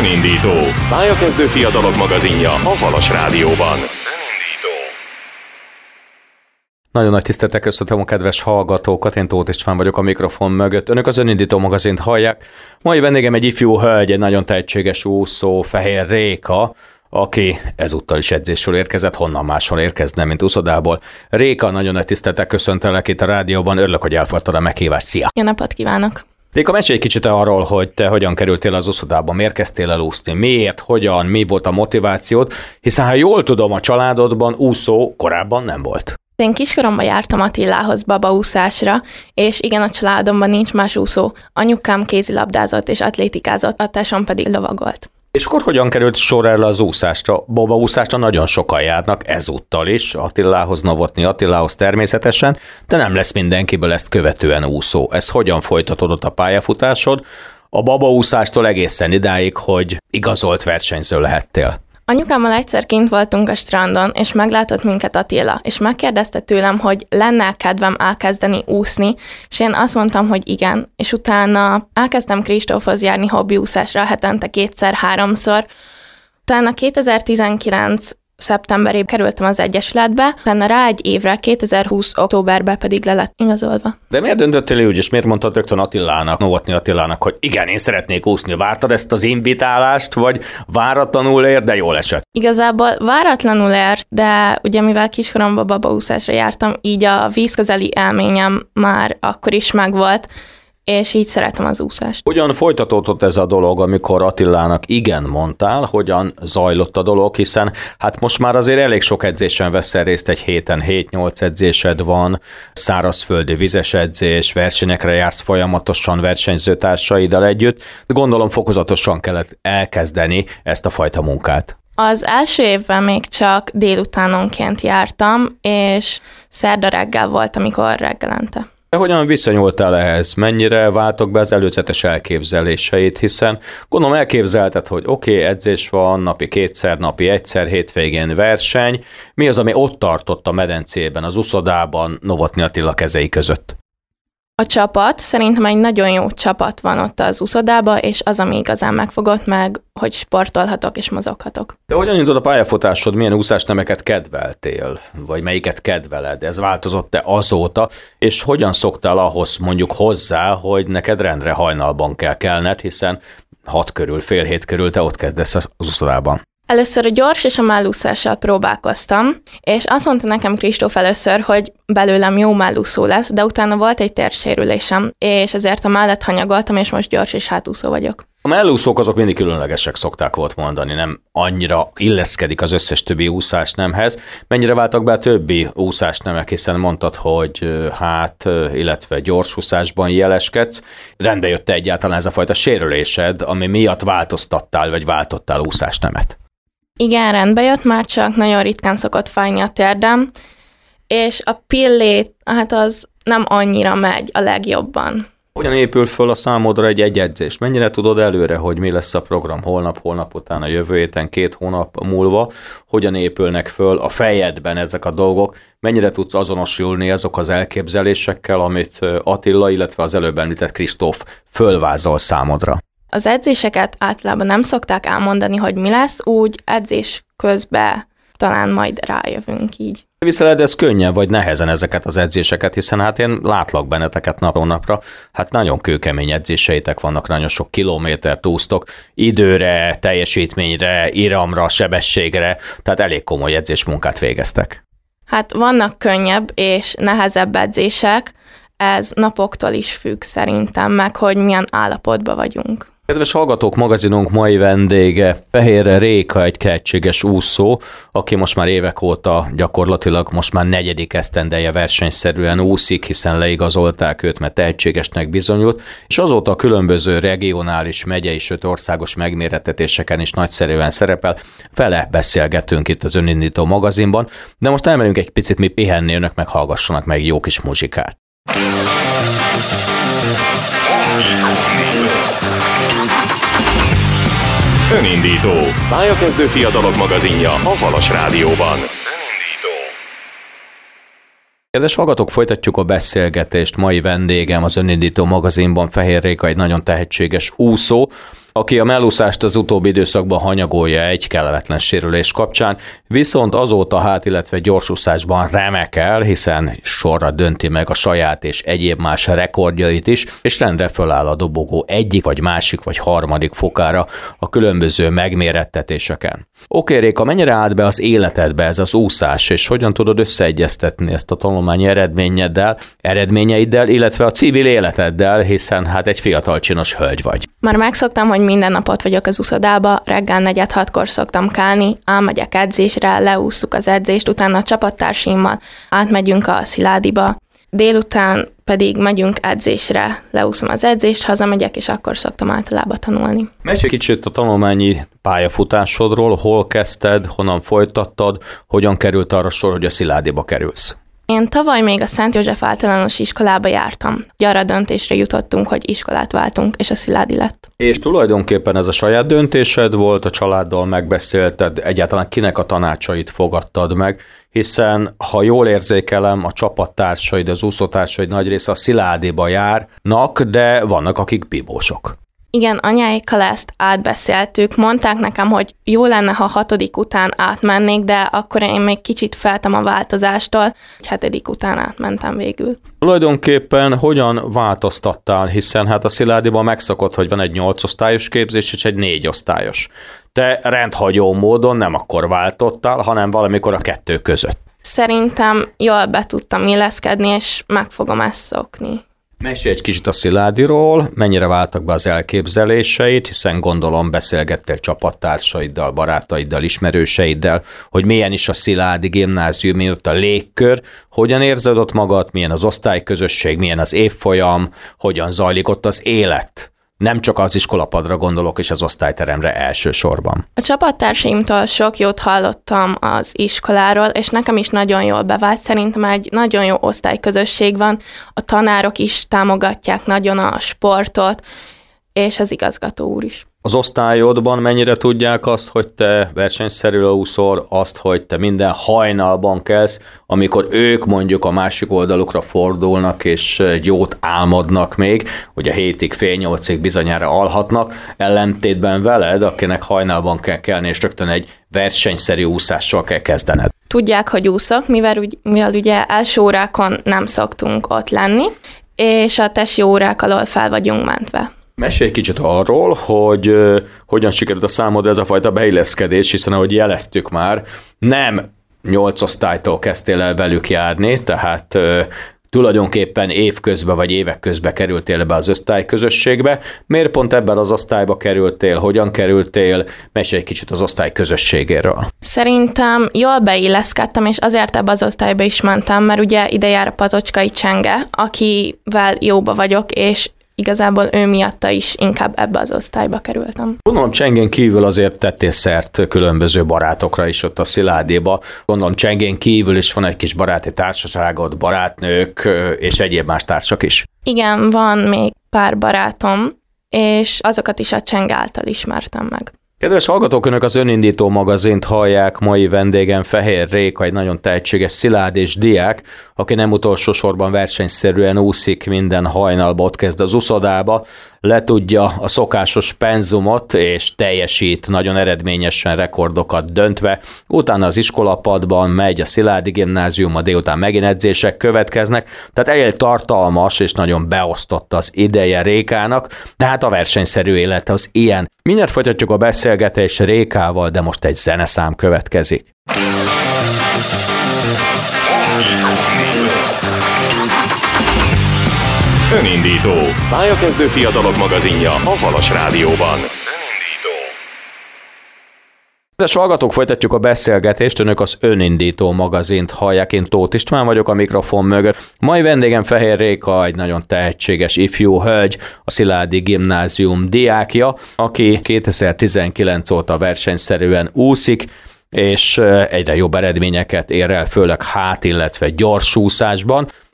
Önindító. Pályakezdő fiatalok magazinja a Halas Rádióban. Nagyon nagy tisztelettel köszöntöm a kedves hallgatókat, én Tóth István vagyok a mikrofon mögött. Önök az Önindító magazint hallják. Mai vendégem egy ifjú hölgy, egy nagyon tehetséges úszó, Fehér Réka, aki ezúttal is edzésről érkezett, honnan máshol érkezne, mint úszodából. Réka, nagyon nagy tisztelettel köszöntelek itt a rádióban, örülök, hogy elfogadtad a meghívást. Szia! Jó napot kívánok! Réka, mesélj egy kicsit arról, hogy te hogyan kerültél az úszodába, miért kezdtél el úszni, miért, hogyan, mi volt a motivációd, hiszen ha jól tudom, a családodban úszó korábban nem volt. Én kiskoromban jártam Attilához babaúszásra, és igen, a családomban nincs más úszó. Anyukám kézilabdázott és atlétikázott, a tesóm pedig lovagolt. És akkor hogyan került sor erre az úszásra? Babaúszásra nagyon sokan járnak, ezúttal is, Attilához, Novotny Attilához természetesen, de nem lesz mindenkiből ezt követően úszó. Ez hogyan folytatódott a pályafutásod? A babaúszástól egészen idáig, hogy igazolt versenyző lehettél. Anyukámmal egyszer kint voltunk a strandon, és meglátott minket Attila, és megkérdezte tőlem, hogy lenne kedvem elkezdeni úszni, és én azt mondtam, hogy igen, és utána elkezdtem Kristófhoz járni hobbiúszásra hetente 2-3-szor. Utána 2019 szeptemberében kerültem az Egyesületbe, utána rá egy évre, 2020 októberben pedig le lett igazolva. De miért döntöttél úgy, és miért mondtad rögtön Attilának, Novotny Attilának, hogy igen, én szeretnék úszni? Vártad ezt az invitálást, vagy váratlanul ért, de jól esett? Igazából váratlanul ért, de ugye mivel kiskoromban babaúszásra jártam, így a vízközeli élményem már akkor is megvolt, és így szeretem az úszást. Hogyan folytatódott ez a dolog, amikor Attilának igen mondtál, hogyan zajlott a dolog, hiszen hát most már azért elég sok edzésen veszel részt egy héten, 7-8 edzésed van, szárazföldi vizes edzés, versenyekre jársz folyamatosan versenyzőtársaiddal együtt, de gondolom fokozatosan kellett elkezdeni ezt a fajta munkát. Az első évben még csak délutánonként jártam, és szerda reggel volt, amikor reggelente. De hogyan viszonyultál ehhez? Mennyire váltok be az előzetes elképzeléseit, hiszen gondolom elképzelted, hogy oké, edzés van, napi 2-szer, napi 1-szer, hétvégén verseny. Mi az, ami ott tartott a medencében, az úszodában Novotny Attila kezei között? A csapat, szerintem egy nagyon jó csapat van ott az úszodába, és az, ami igazán megfogott meg, hogy sportolhatok és mozoghatok. De hogyan indult a pályafutásod, milyen úszásnemeket kedveltél, vagy melyiket kedveled? Ez változott-e azóta, és hogyan szoktál ahhoz mondjuk hozzá, hogy neked rendre hajnalban kell kelned, hiszen 6 körül, fél 7 körül te ott kezdesz az úszodában? Először a gyors és a mellúszással próbálkoztam, és azt mondta nekem Kristóf először, hogy belőlem jó mellúszó lesz, de utána volt egy térsérülésem, és ezért a mellett hanyagoltam, és most gyors és hátúszó vagyok. A mellúszók azok mindig különlegesek, szokták volt mondani, nem annyira illeszkedik az összes többi úszásnemhez. Mennyire váltak be a többi úszásnemek, hiszen mondtad, hogy illetve gyorsúszásban jeleskedsz. Rendbe jött egyáltalán ez a fajta sérülésed, ami miatt változtattál, vagy váltottál úszásnemet? Igen, rendbe jött, már csak nagyon ritkán szokott fájni a térdem, és a pillét, az nem annyira megy a legjobban. Hogyan épül föl a számodra egy edzés? Mennyire tudod előre, hogy mi lesz a program holnap után, a jövő héten, 2 hónap múlva? Hogyan épülnek föl a fejedben ezek a dolgok? Mennyire tudsz azonosulni azok az elképzelésekkel, amit Attila, illetve az előbb említett Kristóf fölvázol számodra? Az edzéseket általában nem szokták elmondani, hogy mi lesz, úgy edzés közben talán majd rájövünk így. Viszont ez könnyen vagy nehezen ezeket az edzéseket, hiszen én látlak benneteket napról napra, nagyon kőkemény edzéseitek vannak, nagyon sok kilométert úsztok, időre, teljesítményre, iramra, sebességre, tehát elég komoly edzésmunkát végeztek. Vannak könnyebb és nehezebb edzések, ez napoktól is függ szerintem, meg hogy milyen állapotban vagyunk. Kedves hallgatók, magazinunk mai vendége Fehér Réka, egy tehetséges úszó, aki most már évek óta gyakorlatilag most már 4. esztendeje versenyszerűen úszik, hiszen leigazolták őt, mert tehetségesnek bizonyult, és azóta a különböző regionális, megyei, sőt országos megmérettetéseken is nagyszerűen szerepel. Vele beszélgetünk itt az Önindító magazinban, de most elmegyünk egy picit mi pihenni, önök meg hallgassanak meg jó kis muzsikát. Önindító. Pályakezdő fiatalok magazinja a Halas Rádióban. Kedves hallgatók, folytatjuk a beszélgetést. Mai vendégem az Önindító magazinban Fehér Réka, egy nagyon tehetséges úszó, aki a mellúszást az utóbbi időszakban hanyagolja egy kellemetlen sérülés kapcsán, viszont azóta illetve gyorsúszásban remekel, hiszen sorra dönti meg a saját és egyéb más rekordjait is, és rendre föláll a dobogó egyik vagy másik vagy harmadik fokára a különböző megmérettetéseken. Oké, Réka, mennyire állt be az életedbe ez az úszás, és hogyan tudod összeegyeztetni ezt a tanulmányi eredményeiddel, illetve a civil életeddel, hiszen egy fiatal csinos hölgy vagy. Már megszoktam, hogy minden nap ott vagyok az úszodába, reggel 4-6-kor szoktam kelni, elmegyek edzésre, leússzuk az edzést, utána a csapattársaimmal átmegyünk a Sziládiba, délután pedig megyünk edzésre, leúszom az edzést, hazamegyek, és akkor szoktam általában tanulni. Mesélj kicsit a tanulmányi pályafutásodról, hol kezdted, honnan folytattad, hogyan került arra sor, hogy a Sziládiba kerülsz? Én tavaly még a Szent József általános iskolába jártam. Arra döntésre jutottunk, hogy iskolát váltunk, és a Sziládi lett. És tulajdonképpen ez a saját döntésed volt, a családdal megbeszélted, egyáltalán kinek a tanácsait fogadtad meg, hiszen ha jól érzékelem, a csapattársaid, az úszótársaid nagy része a Sziládiba járnak, de vannak, akik bibósok. Igen, anyáikkal ezt átbeszéltük, mondták nekem, hogy jó lenne, ha 6. után átmennék, de akkor én még kicsit féltem a változástól, hogy 7. után átmentem végül. Tulajdonképpen hogyan változtattál, hiszen a Sziládiban megszokott, hogy van egy 8 osztályos képzés és egy 4 osztályos. Te rendhagyó módon nem akkor váltottál, hanem valamikor a 2 között. Szerintem jól be tudtam illeszkedni, és meg fogom ezt szokni. Mesélj egy kicsit a Sziládiról, mennyire váltak be az elképzeléseit, hiszen gondolom beszélgettél csapattársaidal, barátaiddal, ismerőseiddel, hogy milyen is a Sziládi gimnázium, milyen ott a légkör, hogyan érzed ott magad, milyen az osztályközösség, milyen az évfolyam, hogyan zajlik ott az élet. Nem csak az iskolapadra gondolok, és az osztályteremre elsősorban. A csapattársaimtól sok jót hallottam az iskoláról, és nekem is nagyon jól bevált. Szerintem egy nagyon jó osztályközösség van. A tanárok is támogatják nagyon a sportot, és az igazgató úr is. Az osztályodban mennyire tudják azt, hogy te versenyszerűen úszol, azt, hogy te minden hajnalban kelsz, amikor ők mondjuk a másik oldalukra fordulnak, és egy jót álmodnak még, hogy a 7-ig, fél 8-ig bizonyára alhatnak, ellentétben veled, akinek hajnalban kell kelni, és rögtön egy versenyszerű úszással kell kezdened. Tudják, hogy úszok, mivel ugye első órákon nem szoktunk ott lenni, és a tesi órák alól fel vagyunk mentve. Mesélj kicsit arról, hogy hogyan sikerült a számodra ez a fajta beilleszkedés, hiszen ahogy jeleztük már, nem 8 osztálytól kezdtél el velük járni, tehát tulajdonképpen évközben vagy évek közben kerültél be az osztályközösségbe. Miért pont ebben az osztályba kerültél, hogyan kerültél? Mesélj egy kicsit az osztály közösségéről. Szerintem jól beilleszkedtem, és azért ebbe az osztályba is mentem, mert ugye ide jár a Patocskai Csenge, akivel jóba vagyok, és igazából ő miatta is inkább ebbe az osztályba kerültem. Gondolom Csengén kívül azért tettél szert különböző barátokra is ott a Sziládiba. Gondolom Csengén kívül is van egy kis baráti társaságod, barátnők és egyéb más társak is. Igen, van még pár barátom, és azokat is a Cseng által ismertem meg. Kedves hallgatók, önök az Önindító magazint hallják, mai vendégem Fehér Réka, egy nagyon tehetséges sziládés diák, aki nem utolsó sorban versenyszerűen úszik, minden hajnalba ott kezd az uszodába, letudja a szokásos penzumot, és teljesít nagyon eredményesen rekordokat döntve, utána az iskolapadban megy a Sziládi gimnáziumba, délután megint edzések következnek, tehát elég tartalmas és nagyon beosztott az ideje Rékának, de hát a versenyszerű élet az ilyen. Mindjárt folytatjuk a beszélgetést Rékával, de most egy zeneszám következik. Önindító. Pályakezdő fiatalok magazinja a Halas Rádióban. Kedves hallgatók, folytatjuk a beszélgetést, önök az Önindító magazint hallják, én Tóth István vagyok a mikrofon mögött. Mai vendégem Fehér Réka, egy nagyon tehetséges ifjú hölgy, a Sziládi gimnázium diákja, aki 2019 óta versenyszerűen úszik, és egyre jobb eredményeket ér el, főleg illetve gyorsúszásban.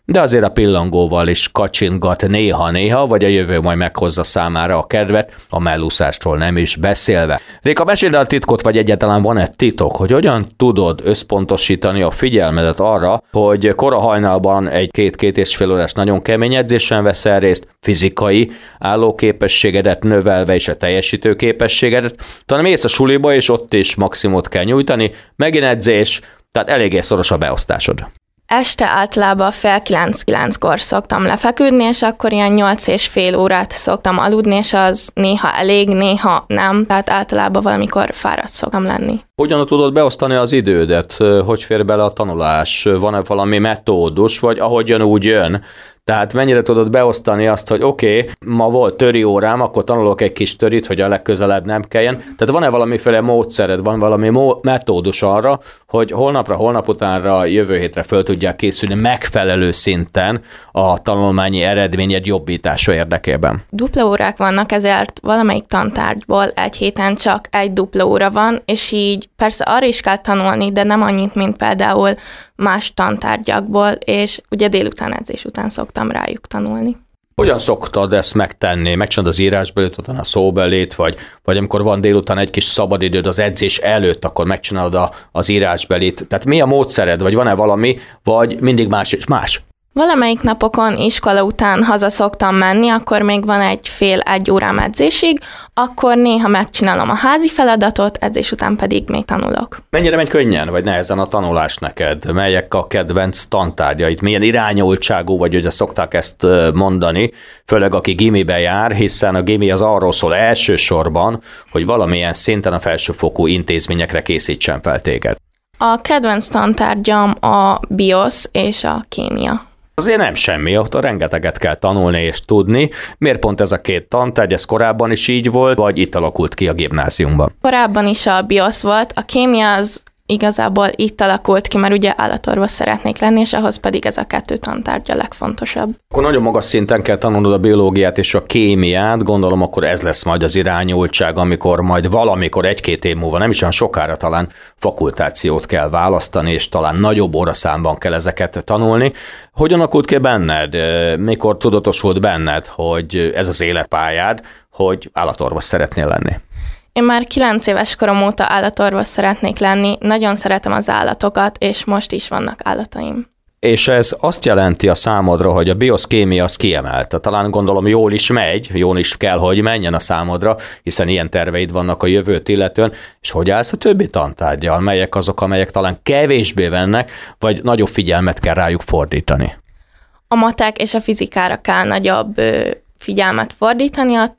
de azért a pillangóval is kacsintgat néha-néha, vagy a jövő majd meghozza számára a kedvet, a mellúszástól nem is beszélve. Réka, meséld el a titkot, vagy egyáltalán van-e titok, hogy hogyan tudod összpontosítani a figyelmedet arra, hogy kora hajnalban egy 2-2,5 órás nagyon kemény edzésen veszel részt, fizikai állóképességedet növelve és a teljesítő képességedet, talán mész a suliba, és ott is maximumot kell nyújtani, megint edzés, tehát eléggé szoros a beosztásod. Este általában fél 9-9-kor szoktam lefeküdni, és akkor ilyen 8,5 órát szoktam aludni, és az néha elég, néha nem, tehát általában valamikor fáradt szoktam lenni. Hogyan tudod beosztani az idődet? Hogy fér bele a tanulás? Van-e valami metódus, vagy ahogy jön, úgy jön? Tehát mennyire tudod beosztani azt, hogy oké, ma volt töri órám, akkor tanulok egy kis törit, hogy a legközelebb nem kelljen. Tehát van-e valamiféle módszered, van valami metódus arra, hogy holnap utánra, jövő hétre föl tudják készülni megfelelő szinten a tanulmányi eredményed jobbítása érdekében? Dupla órák vannak, ezért valamelyik tantárgyból egy héten csak egy dupla óra van, és így persze arra is kell tanulni, de nem annyit, mint például más tantárgyakból, és ugye délután edzés után szoktam rájuk tanulni. Hogyan szoktad ezt megtenni? Megcsinálod az írásbelét, utána a szóbelét, vagy amikor van délután egy kis szabadidőd az edzés előtt, akkor megcsinálod az írásbelit. Tehát mi a módszered, vagy van-e valami, vagy mindig más és más? Valamelyik napokon iskola után haza szoktam menni, akkor még van egy órám edzésig, akkor néha megcsinálom a házi feladatot, edzés után pedig még tanulok. Mennyire megy könnyen, vagy nehezen a tanulás neked? Melyek a kedvenc tantárgyait? Milyen irányultságú vagy, hogy szokták ezt mondani, főleg aki gimibe jár, hiszen a gimi az arról szól elsősorban, hogy valamilyen szinten a felsőfokú intézményekre készítsen fel téged. A kedvenc tantárgyam a biosz és a kémia. Azért nem semmi, ott rengeteget kell tanulni és tudni. Miért pont ez a két tantárgy, ez korábban is így volt, vagy itt alakult ki a gimnáziumban? Korábban is a biosz volt, a kémia az igazából itt alakult ki, mert ugye állatorvos szeretnék lenni, és ahhoz pedig ez a 2 tantárgy a legfontosabb. Akkor nagyon magas szinten kell tanulnod a biológiát és a kémiát, gondolom akkor ez lesz majd az irányultság, amikor majd valamikor 1-2 év múlva, nem is olyan sokára talán fakultációt kell választani, és talán nagyobb óraszámban kell ezeket tanulni. Hogyan alakult ki benned? Mikor tudatosult benned, hogy ez az életpályád, hogy állatorvos szeretnél lenni? Én már 9 éves korom óta állatorvos szeretnék lenni, nagyon szeretem az állatokat, és most is vannak állataim. És ez azt jelenti a számodra, hogy a bioszkémia az kiemelt. Talán gondolom jól is megy, jól is kell, hogy menjen a számodra, hiszen ilyen terveid vannak a jövőt illetően, és hogy állsz a többi tantárggyal? Melyek azok, amelyek talán kevésbé vennek, vagy nagyobb figyelmet kell rájuk fordítani? A matek és a fizikára kell nagyobb figyelmet fordítani, a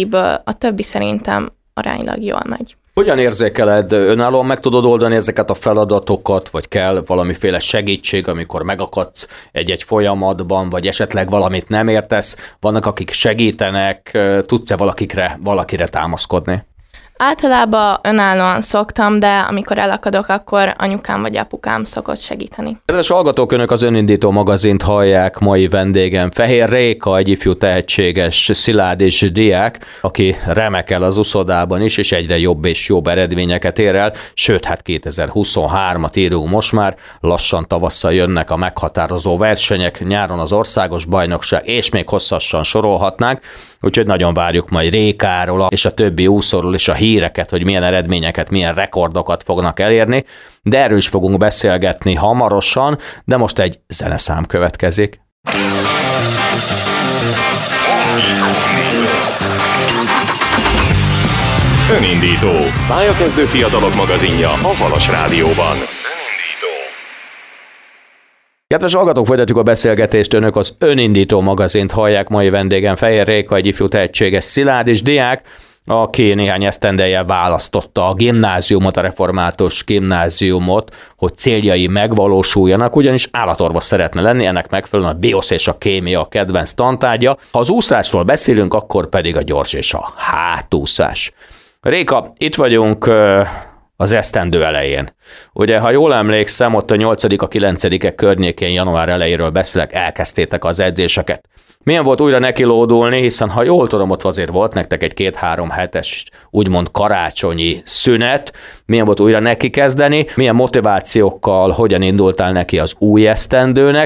többi szerintem aránylag jól megy. Hogyan érzékeled, önállóan meg tudod oldani ezeket a feladatokat, vagy kell valamiféle segítség, amikor megakadsz egy-egy folyamatban, vagy esetleg valamit nem értesz? Vannak, akik segítenek, tudsz-e valakire támaszkodni? Általában önállóan szoktam, de amikor elakadok, akkor anyukám vagy apukám szokott segíteni. Kedves hallgatók, önök az Önindító magazint hallják, mai vendégem Fehér Réka, egy ifjú tehetséges, szilárd és diák, aki remekel az uszodában is, és egyre jobb és jobb eredményeket ér el, sőt, hát 2023-at írunk most már, lassan tavasszal jönnek a meghatározó versenyek, nyáron az országos bajnokság, és még hosszasan sorolhatnánk, úgyhogy nagyon várjuk majd Rékáról és a többi úszóról is a híreket, hogy milyen eredményeket, milyen rekordokat fognak elérni, de erről is fogunk beszélgetni hamarosan, de most egy zeneszám következik. Önindító. Pályakezdő fiatalok magazinja a Halas Rádióban. Kedves hallgatók, folytatjuk a beszélgetést, önök az Önindító magazint hallják, mai vendégem Fehér Réka, egy ifjú tehetséges szilárd és diák, aki néhány esztendeje választotta a gimnáziumot, a református gimnáziumot, hogy céljai megvalósuljanak, ugyanis állatorvos szeretne lenni, ennek megfelelően a biosz és a kémia a kedvenc tantárgya. Ha az úszásról beszélünk, akkor pedig a gyors és a hátúszás. Réka, itt vagyunk az esztendő elején. Ugye, ha jól emlékszem, ott a 8. 9. környékén, január elejéről beszélek, elkezdtétek az edzéseket. Milyen volt újra nekilódulni, hiszen ha jól tudom, ott azért volt nektek egy 2-3 hetes úgymond karácsonyi szünet, milyen volt újra neki kezdeni, milyen motivációkkal, hogyan indultál neki az új esztendőnek,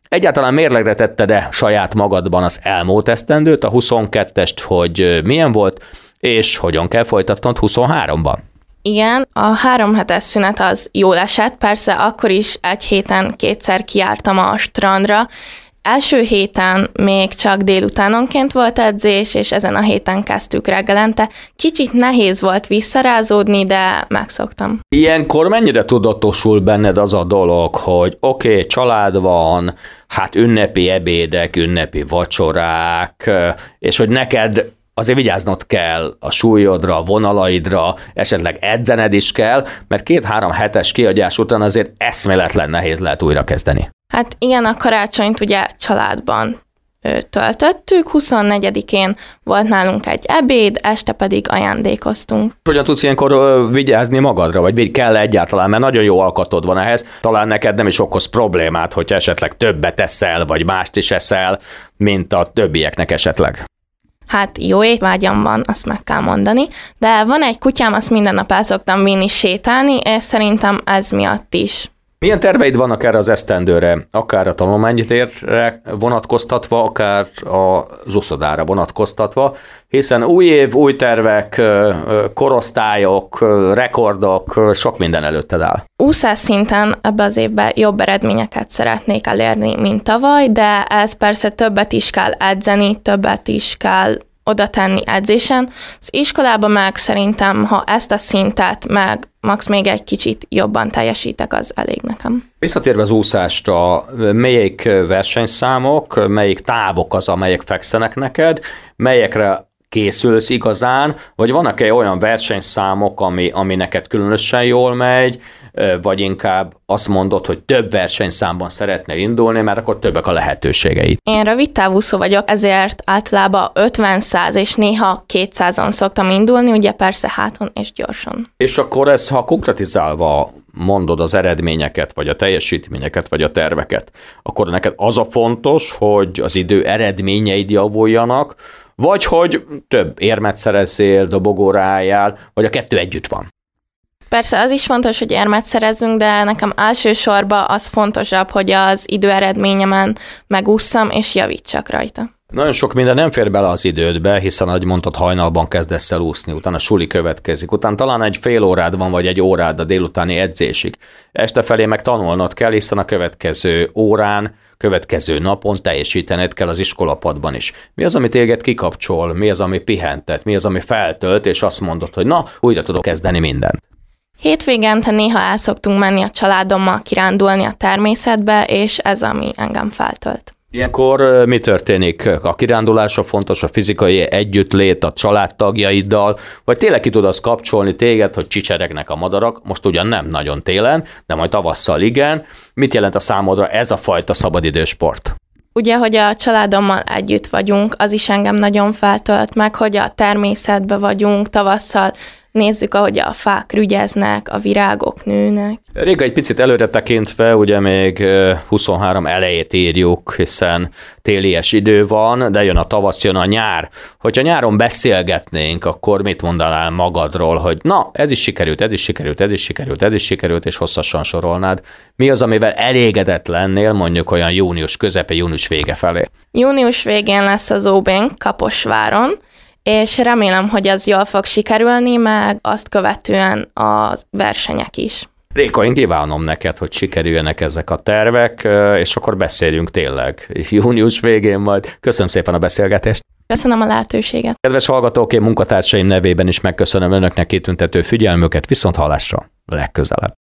Egyáltalán mérlegre tetted-e saját magadban az elmúlt esztendőt, a 22-est, hogy milyen volt, és hogyan kell folytatnod 23-ban? Igen, a 3 hetes szünet az jól esett, persze akkor is egy héten 2-szer kijártam a strandra. Első héten még csak délutánonként volt edzés, és ezen a héten kezdtük reggelente. Kicsit nehéz volt visszarázódni, de megszoktam. Ilyenkor mennyire tudatosul benned az a dolog, hogy oké, család van, hát ünnepi ebédek, ünnepi vacsorák, és hogy neked azért vigyáznod kell a súlyodra, a vonalaidra, esetleg edzened is kell, mert 2-3 hetes kiadás után azért eszméletlen nehéz lehet újra kezdeni. Hát igen, a karácsonyt ugye családban töltöttük, 24-én volt nálunk egy ebéd, este pedig ajándékoztunk. Hogyan tudsz ilyenkor vigyázni magadra, vagy kell egyáltalán, mert nagyon jó alkatod van ehhez, talán neked nem is okoz problémát, hogyha esetleg többet eszel, vagy mást is eszel, mint a többieknek esetleg. Hát jó étvágyam van, azt meg kell mondani, de van egy kutyám, azt minden nap el szoktam vinni sétálni, és szerintem ez miatt is. Milyen terveid vannak erre az esztendőre, akár a tanulmánytérre vonatkoztatva, akár az uszodára vonatkoztatva, hiszen új év, új tervek, korosztályok, rekordok, sok minden előtted áll. Úszás szinten ebbe az évben jobb eredményeket szeretnék elérni, mint tavaly, de ez persze többet is kell edzeni, többet is kell oda tenni edzésen. Az iskolában meg szerintem, ha ezt a szintet meg max még egy kicsit jobban teljesítek, az elég nekem. Visszatérve az úszásra, melyik versenyszámok, melyik távok az, amelyek fekszenek neked, melyekre készülsz igazán, vagy vannak-e olyan versenyszámok, ami neked különösen jól megy, vagy inkább azt mondod, hogy több versenyszámban szeretnél indulni, mert akkor többek a lehetőségeid. Én rövid távúszó vagyok, ezért általában 50-100 és néha 200-on szoktam indulni, ugye persze háton és gyorsan. És akkor ez, ha konkretizálva mondod az eredményeket, vagy a teljesítményeket, vagy a terveket, akkor neked az a fontos, hogy az idő eredményeid javuljanak, vagy hogy több érmet szerezzél, dobogóra álljál, vagy a kettő együtt van. Persze az is fontos, hogy érmet szerezzünk, de nekem elsősorban az fontosabb, hogy az időeredményemen megússzam és javítsak rajta. Nagyon sok minden nem fér bele az idődbe, hiszen, ahogy mondtad, hajnalban kezdesz el úszni, utána suli következik, utána talán egy fél órád van, vagy egy órád a délutáni edzésig. Este felé meg tanulnod kell, hiszen a következő órán, következő napon teljesítened kell az iskolapadban is. Mi az, ami téged kikapcsol, mi az, ami pihentet, mi az, ami feltölt, és azt mondod, hogy na, újra tudok kezdeni mindent. Hétvégente néha el szoktunk menni a családommal kirándulni a természetbe, és ez, ami engem feltölt. Ilyenkor mi történik? A kirándulásra fontos a fizikai együttlét a családtagjaiddal, vagy tényleg ki tud az kapcsolni téged, hogy csicseregnek a madarak, most ugyan nem nagyon télen, de majd tavasszal igen. Mit jelent a számodra ez a fajta szabadidősport? Ugye, hogy a családommal együtt vagyunk, az is engem nagyon feltölt meg, hogy a természetben vagyunk, tavasszal nézzük, ahogy a fák rügyeznek, a virágok nőnek. Réga, egy picit előre tekintve, ugye még 23 elejét írjuk, hiszen télies idő van, de jön a tavasz, jön a nyár. Hogyha nyáron beszélgetnénk, akkor mit mondanál magadról, hogy na, ez is sikerült, ez is sikerült, ez is sikerült, ez is sikerült, és hosszasan sorolnád. Mi az, amivel elégedett lennél, mondjuk olyan június közepe, június vége felé? Június végén lesz az OB-nk Kaposváron, és remélem, hogy az jól fog sikerülni, meg azt követően a versenyek is. Réka, én kívánom neked, hogy sikerüljenek ezek a tervek, és akkor beszéljünk tényleg június végén majd. Köszönöm szépen a beszélgetést. Köszönöm a lehetőséget. Kedves hallgatók, én munkatársaim nevében is megköszönöm önöknek kitüntető figyelmüket, viszont hallásra legközelebb.